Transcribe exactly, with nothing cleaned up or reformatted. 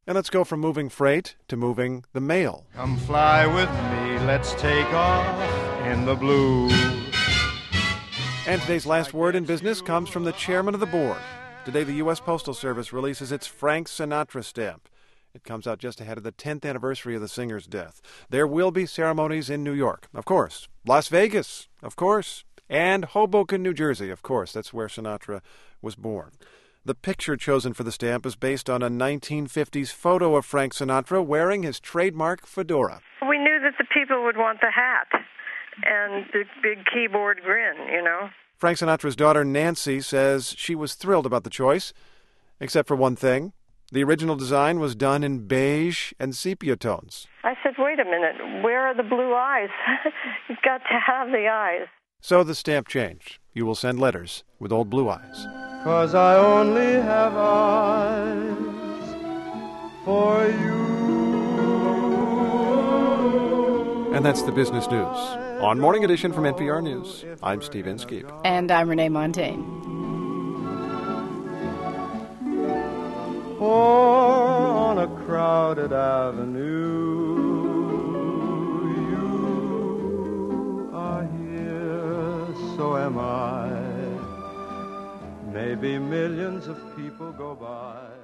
And let's go from moving freight to moving the mail. Come fly with me, let's take off in the blue. And today's last word in business comes from the chairman of the board. Today, the U S Postal Service releases its Frank Sinatra stamp. It comes out just ahead of the tenth anniversary of the singer's death. There will be ceremonies in New York, of course. Las Vegas, of course. And Hoboken, New Jersey, of course. That's where Sinatra was born. The picture chosen for the stamp is based on a nineteen fifties photo of Frank Sinatra wearing his trademark fedora. We knew that the people would want the hat and the big keyboard grin, you know. Frank Sinatra's daughter, Nancy, says she was thrilled about the choice, except for one thing. The original design was done in beige and sepia tones. I said, wait a minute, where are the blue eyes? You've got to have the eyes. So the stamp changed. You will send letters with old blue eyes. 'Cause I only have eyes for you. And that's the business news. On Morning Edition from N P R News, I'm Steve Inskeep. And I'm Renee Montagne. Or on a crowded avenue, you are here, so am I. Maybe millions of people go by.